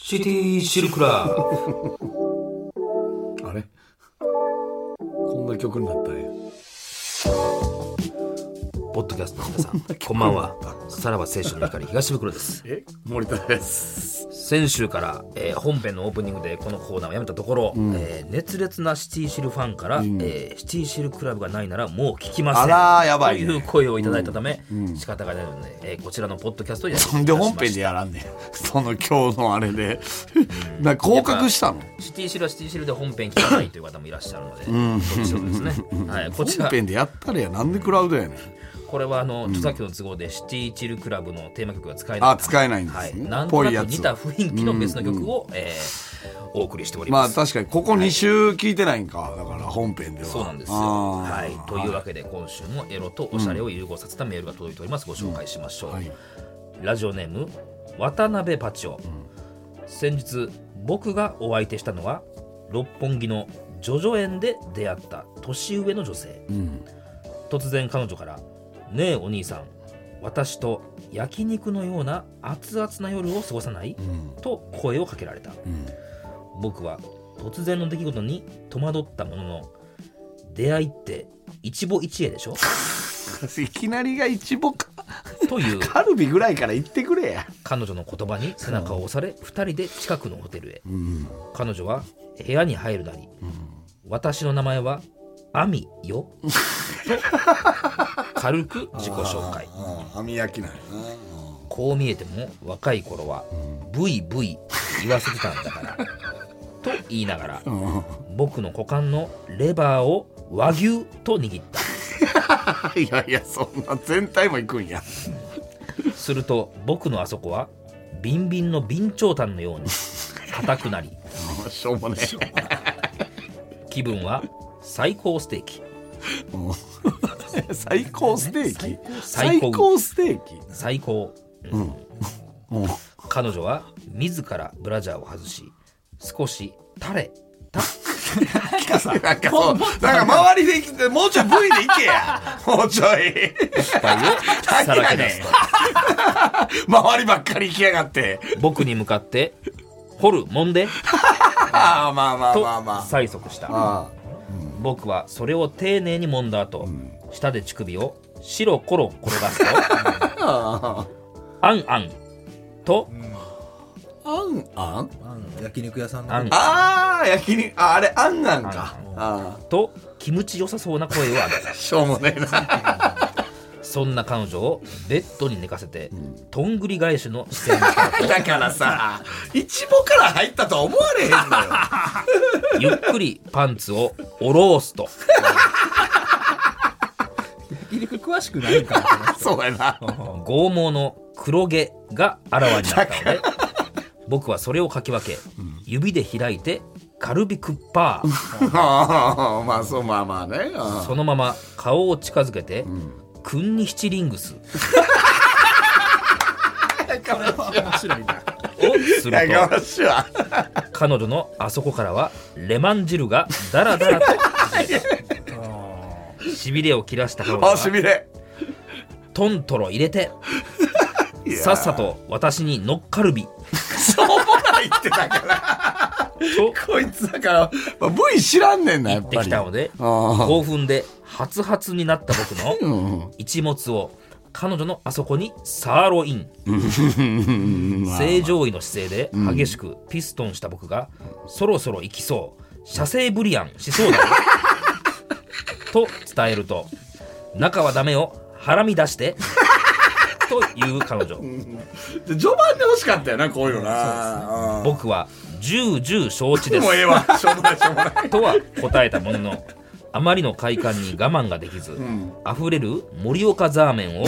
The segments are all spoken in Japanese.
シティシルクラブあれこんな曲になったんや。 ポッドキャストの皆さんこんばんは。さらば青春の光東袋です。 森田です。 先週から、本編のオープニングでこのコーナーをやめたところ、熱烈なシティシルファンから、シティシルクラブがないならもう聞きません、 あらやばいね、 という声をいただいたため、仕方がないので、こちらのポッドキャストをやっていただきました。 なんで本編でやらんねんその今日のあれでなんか降格したの。 シティシルはシティシルで本編聞かないという方もいらっしゃるので、そうですね、はい、こちら本編でやったらやなんでクラウドやねん。 これは著作権の都合でシティチルクラブのテーマ曲が使えない。 使えないんですね、 はい、なんとなく似た雰囲気の別の曲を、お送りしております。 まあ確かにここ2週聞いてないんか、だから本編ではそうなんですよ、はい、というわけで今週もエロとおしゃれを融合させたメールが届いております。ご紹介しましょう、ラジオネーム渡辺パチオ、先日僕がお相手したのは六本木のジョジョ園で出会った年上の女性、突然彼女からねえお兄さん、私と焼肉のような熱々な夜を過ごさない、と声をかけられた、僕は突然の出来事に戸惑ったものの、出会いって一期一会でしょいきなりが一期かというカルビぐらいから言ってくれや。 彼女の言葉に背中を押され、2人で近くのホテルへ、彼女は部屋に入るなり、私の名前はアミよと軽く自己紹介。 網焼きなんやな。 こう見えても若い頃はブイブイ言わせてたんだからと言いながら、僕の股間のレバーを和牛と握ったいやいや、そんな全体もいくんや。 すると僕のあそこはビンビンの備長炭のように硬くなりしょうもね気分は最高ステーキ最高ステーキ最高ステーキ最高、彼女は自らブラジャーを外し、少し垂れたなんかそう、なんか周りで生きて、もうちょい V でいけやもうちょい失敗をさらけ出すと周りばっかり行きやがって僕に向かって掘るもんでまあまあまあとまあまあ催促した。僕はそれを丁寧に揉んだ後、舌で乳首を白コロ転がすとあんあんと、 焼肉屋さんのあん焼肉、あれあんなんかと気持ちよさそうな声を上げた。 しょうもねえなそんな彼女をベッドに寝かせて、とんぐり返しの姿勢にしたとだからさ、一部から入ったとは思われへんのよゆっくりパンツを下ろすと焼肉詳しくないんかそうやな剛毛の黒毛があらわになったので、僕はそれをかき分け、指で開いてカルビクッパーまあそうまあまあねそのまま顔を近づけて、クンニヒチリングスこれは面白いなをするやかましいわと、彼女のあそこからはレマン汁がダラダラとしびれを切らした彼女はしびれトントロ入れてさっさと私に乗っかるびしょうもないってだからとこいつだから、まあ、V 知らんねんなやっぱりできたので、興奮でハツハツになった僕の一物を彼女のあそこにサーロイン正常位の姿勢で激しくピストンした僕が、そろそろ行きそう、射精ブリアンしそうだよと伝えると、中はダメよ、ハラミ出してという彼女、 序盤で欲しかったよなこういうのな僕は重々承知ですもうええわしょうもないしょうもないとは答えたものの、あまりの快感に我慢ができず、溢れる盛岡ザーメンを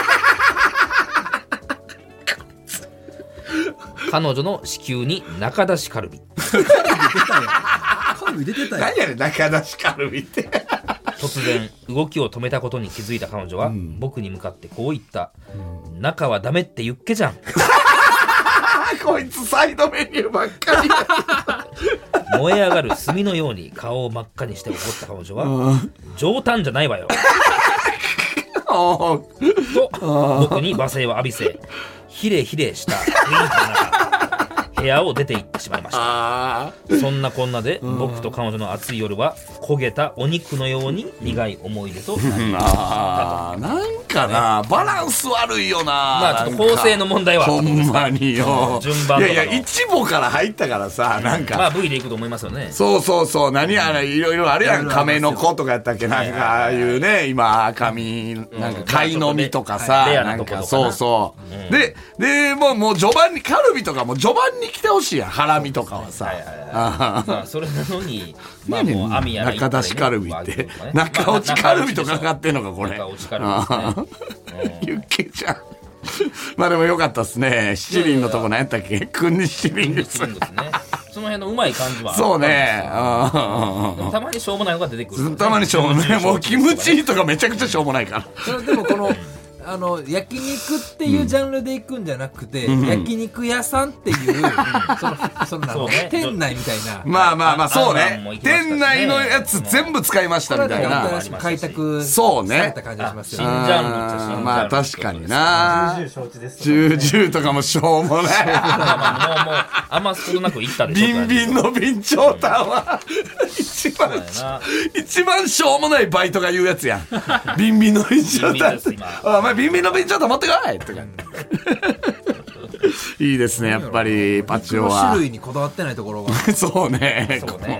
彼女の子宮に中出しカルビカルビ出てたよ何やねん中出しカルビって突然動きを止めたことに気づいた彼女は、僕に向かってこう言った、中はダメって言っけじゃんこいつサイドメニューばっかり燃え上がる炭のように顔を真っ赤にして怒った彼女は、冗談じゃないわよと僕に罵声を浴びせ、ヒレヒレした雰囲気の中、部部屋を出て行ってしまいました。 あそんなこんなで僕と彼女の暑い夜は焦げたお肉のように苦い思い出となりましたあなんかな、バランス悪いよな。 まあちょっと構成の問題はあほったと思うんですがんまによ。 順番とかのいやいや、一部から入ったからさ、なんか。 まあ V でいくと思いますよね。 そうそうそう、何やらいろいろあるやん。亀の子とかやったっけ、なんかああいうね、今赤身なんか貝の実とかさ、 レアななんとことかなかそう、でもう序盤にカルビとかも序盤に来てほしいやん、ハラミとかはさ。 まあそれなのにまあもう網やら中出しカルビって中落ちカルビとかかってんのかこれ。 中落ちカルビですね。 ユッケちゃん。まあでもよかったっすね。七輪のとこ何やったっけ、くんに七輪です。 その辺のうまい感じはそうね。 たまにしょうもないのが出てくる。 たまにしょうもない。もうキムチとかめちゃくちゃしょうもないから。 それでもこの焼肉っていうジャンルで行くんじゃなくて、焼肉屋さんっていうその店内みたいな、 まあそうね。店内のやつ全部使いましたみたいな。 新しく開拓そうね。 された感じがしますよね。 新ジャンルっちゃ新ジャンル。 まあ確かにな。 重々承知です。 重々とかもしょうもない。 もうあんま少なくいったでしょ。 ビンビンの備長炭は一番しょうもないバイトが言うやつやん。ビンビンの備長炭。お前ビンビンの備長炭持ってこいとか。いいですね、やっぱりパチオは。 種類にこだわってないところが。 そうね。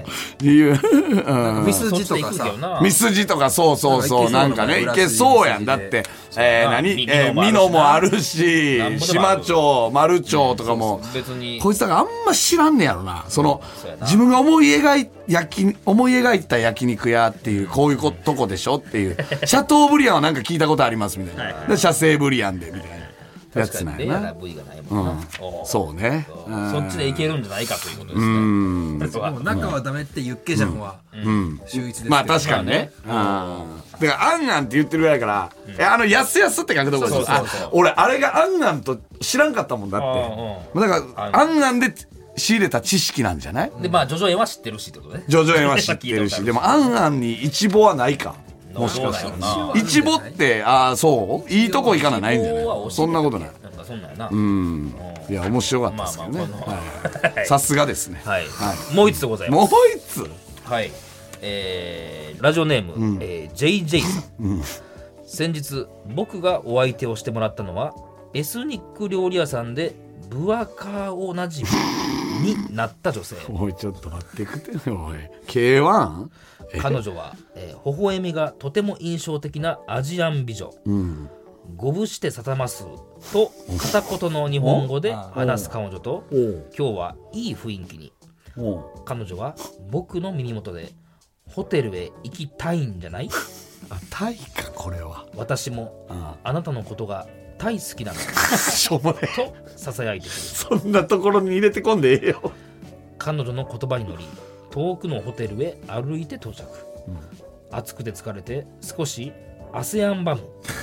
ミスジとかさ、 ミスジとかそうなんかね、いけそうやん。だってミノもあるし、島町丸町とかもこいつらがあんま知らんねやろな。その自分が思い描いた焼肉屋っていうこういうとこでしょっていう。シャトーブリアンはなんか聞いたことありますみたいな。でシャセーブリアンでみたいなやつなんやな。そうね。 そっちでいけるんじゃないかということですね。 中はダメってユッケジャンは秀逸ですけど。 まあ確かにね。だからアンアンって言ってるぐらいからやすやすって書くところです。俺あれがアンアンと知らんかったもんだってだからアンアンで仕入れた知識なんじゃない。 でまあジョジョ園は知ってるしってことね。 ジョジョ園は知ってるしでもアンアンにイチボはないか。もしかしたらイチボってそういいとこ行かないんじゃない。そんなことない。 そんなんやな。 いや面白かったですけどね。さすがですね。 もう一つございます。 もう一つ。 はい。ラジオネーム JJ さん。先日僕がお相手をしてもらったのはエスニック料理屋さんでブアカーおなじみになった女性。 おいちょっと待ってくれよおい。K1？ 彼女は微笑みがとても印象的なアジアン美女。ごぶしてさたますと片言の日本語で話す彼女と今日はいい雰囲気に。彼女は僕の耳元でホテルへ行きたいんじゃない？ タイかこれは。 私もあなたのことが大好きなのしょうもないと囁いてくる。 そんなところに入れてこんでええよ。 彼女の言葉に乗り遠くのホテルへ歩いて到着。暑くて疲れて少しASEANバム。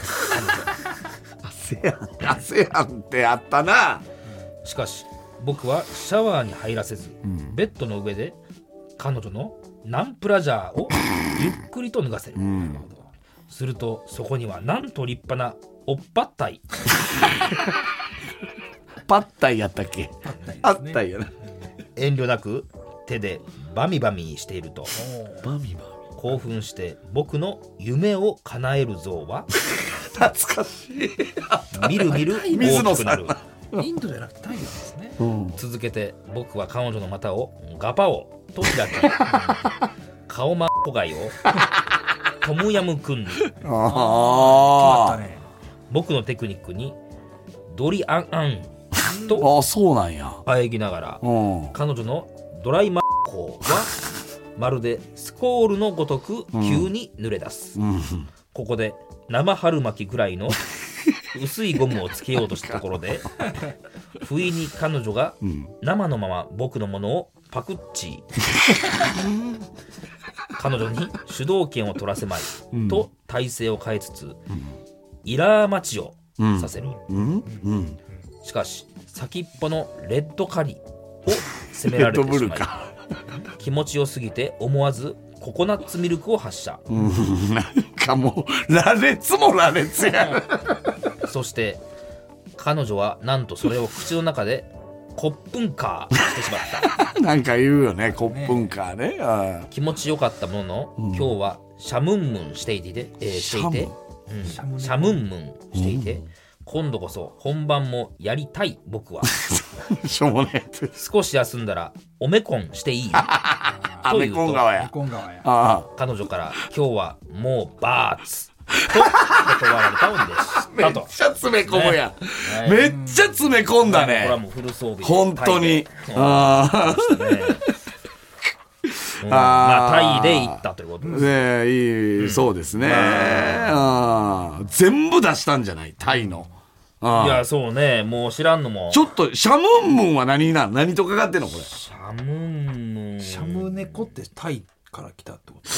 ASEANってあったな。 しかし僕はシャワーに入らせず、ベッドの上で彼女のナンプラジャーをゆっくりと脱がせる。するとそこにはなんと立派なおっぱったい。 パッタイやったっけ。パッタイやな。 遠慮なく手でバミバミしているとバミバミ興奮して僕の夢を叶える像は懐かしい。 みるみる大きくなる。 インドじゃなくてタイなんですね。 続けて僕は彼女の股をガパオと開き顔まっこ貝をトムヤムクンに。僕のテクニックにドリアンアンとそうなんや喘ぎながら彼女のドライマッコはまるでスコールのごとく急に濡れ出す。ここで生春巻きぐらいの薄いゴムをつけようとしたところで不意に彼女が生のまま僕のものをパクッチー。彼女に主導権を取らせまいと体勢を変えつつイラー待ちをさせる。しかし先っぽのレッドカリを責められてしまい気持ちよすぎて思わずココナッツミルクを発射。 なんかもう羅列も羅列や。 そして彼女はなんとそれを口の中でコップンカーしてしまったなんか言うよね、コップンカーね。 気持ちよかったものの、今日はシャムンムンしていて、シャムンムンしていて、今度こそ本番もやりたい僕はしょうもねえ。 少し休んだらおめこんしていいと言うとや。 彼女から今日はもうバーツと断られたんでしたと。 めっちゃ詰め込むやん、めっちゃ詰め込んだね。 これはもうフル装備で本当に。 まあタイで行ったということですね。いい、そうですね。全部出したんじゃない、タイの。 いや、そうね、もう知らんのも。 ちょっとシャムンムンは何とかかってんのこれ。 シャムンムン、 シャム猫ってタイから来たってこと？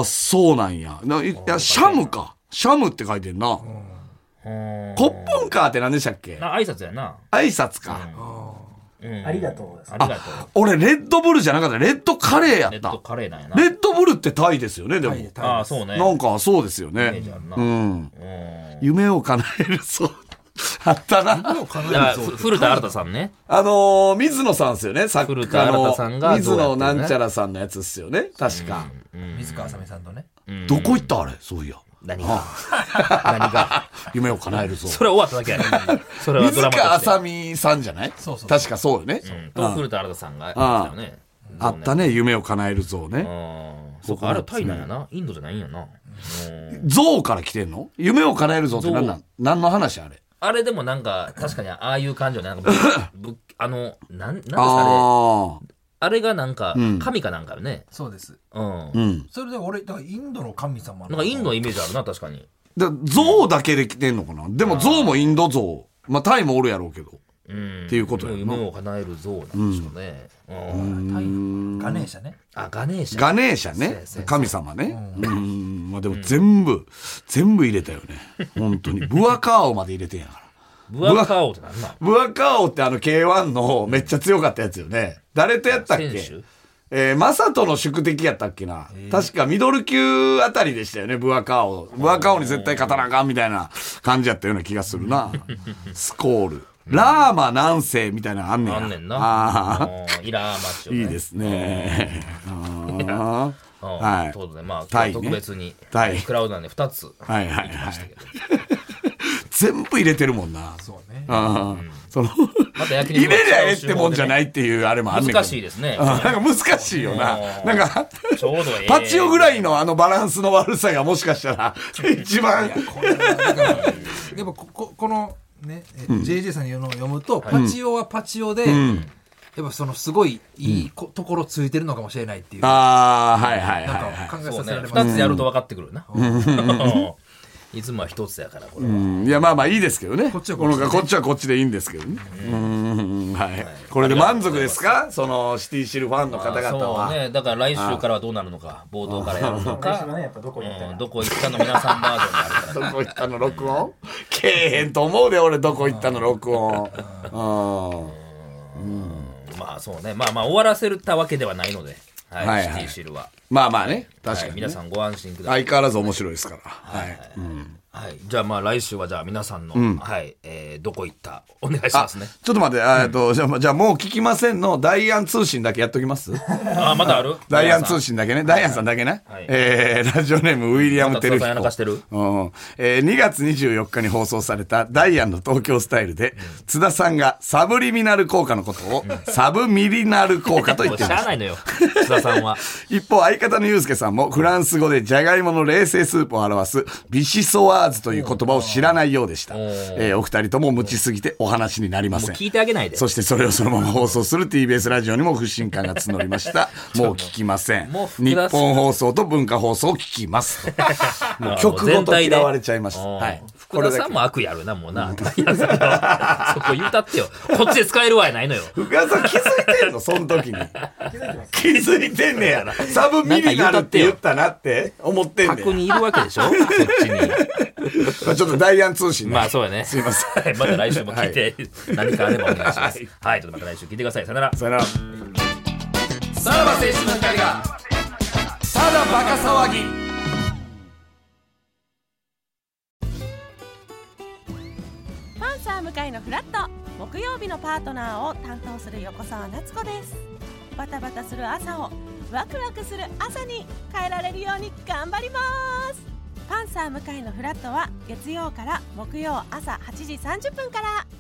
あ、そうなんや。いや、シャムか。シャムって書いてんな。コップンカーって何でしたっけ？ 挨拶やな。 挨拶か。 ありがとうです。 ありがとう。 俺、レッドブルじゃなかった。レッドカレーやった。 レッドカレーなんやな。 レッドブルってタイですよね、でも。 ああ、そうね。 なんか、そうですよね。夢を叶えるそう。あったな。 古田新太さんね。 水野さんですよね、作家の。古田新太さんが。水野なんちゃらさんのやつっすよね、確か。 水川あさみさんとね。 どこ行ったあれ、そういや。 何が夢を叶えるぞ。 それ終わっただけやね。それはドラマとして。 水川あさみさんじゃない？確かそうよね。 と古田新太さんがやったよね。 あったね、夢を叶えるぞね。 そうか、あれはタイなんやな。インドじゃないんやな。 ゾウから来てんの？夢を叶えるぞって何の話あれ？ あれでもなんか、確かにああいう感じよね。なんですかね。あれがなんか、神かなんかよね。 そうです。 うん。 それで俺、だからインドの神様なんかインドのイメージあるな、確かに。 ゾウだけで来てんのかな？でもゾウもインドゾウ。まあタイもおるやろうけど。っていうことやな。 夢を叶えるゾウなんでしょうね。 タイガネーシャね。 あ、ガネーシャ。 ガネーシャね。神様ね。まあでも全部入れたよね。本当に。ブアカーオまで入れてんやから。 ブアカーオってなんな？ ブアカーオってK1 のめっちゃ強かったやつよね。誰とやったっけ？マサトの宿敵やったっけな。確かミドル級あたりでしたよね、ブアカーオ。ブアカーオに絶対勝たなあかんみたいな感じやったような気がするな。スコール。ラーマ南西みたいなのあんねん。 あんねんな。イラーマッチョ。 いいですね。 はい。ということで、まあ、特別に、クラウドなんで2つ。 はいはいはい。全部入れてるもんな。 そうね。 入れりゃええってもんじゃないっていうあれもあんねんけど。 難しいですね。 なんか難しいよな。なんか、パチオぐらいのバランスの悪さがもしかしたら、一番。 でも、この、ね、JJ さんの読むと、パチオはパチオで、やっぱそのすごいいいところついてるのかもしれないっていう。 ああ、はいはいはい。 なんか考えさせられます。 2つやると分かってくるな。いつもは1つやから、これは。 いや、まあまあいいですけどね。こっちはこっちでいいんですけどね。はい。これで満足ですか？そのシティシルファンの方々は。 そうね。だから来週からはどうなるのか、冒頭からやるのか。どこ行ったの皆さんバージョンがあるから。 どこ行ったの録音？けえへんと思うで、俺どこ行ったの録音。 まあそうね。まあ終わらせたわけではないので。はい。シティシルは。 まあまあね。確かに。 皆さんご安心ください。 相変わらず面白いですから。はい。 はい。じゃあまあ来週はじゃあ皆さんの、はい、どこ行ったお願いしますね。 ちょっと待って、じゃあもう聞きませんのダイアン通信だけやっときます？ あ、まだある？ ダイアン通信だけね。ダイアンさんだけね。ラジオネームウィリアム・テルフィコ。2月24日に放送されたダイアンの東京スタイルで、津田さんがサブリミナル効果のことをサブミリナル効果と言っていました。 知らないのよ、津田さんは。 一方、相方のユースケさんもフランス語でジャガイモの冷製スープを表すビシソワーズという言葉を知らないようでした。お二人とも無知すぎてお話になりません。 もう聞いてあげないで。 そしてそれをそのまま放送する TBS ラジオにも不信感が募りました。もう聞きません。日本放送と文化放送を聞きます。もう曲ごと嫌われちゃいました。はい。 福田さんも悪やるな、もうな。そこ言うたってよ。こっちで使えるわやないのよ。 福田さん気づいてんの？その時に。気づいてんねやな。サブミリナルって言ったなって思ってんねん。 確認いるわけでしょ？そっちに。 まあちょっとダイアン通信ね。 まあそうやね。 すいません。 また来週も聞いて、何かあればお願いします。はい、ちょっとまた来週聞いてください。さよなら。 さよなら。 さらば青春の光が、 ただバカ騒ぎ。 パンサー向かいのフラット。 木曜日のパートナーを担当する横澤夏子です。バタバタする朝をワクワクする朝に変えられるように頑張ります。パンサー向井のフラットは月曜から木曜朝8時30分から。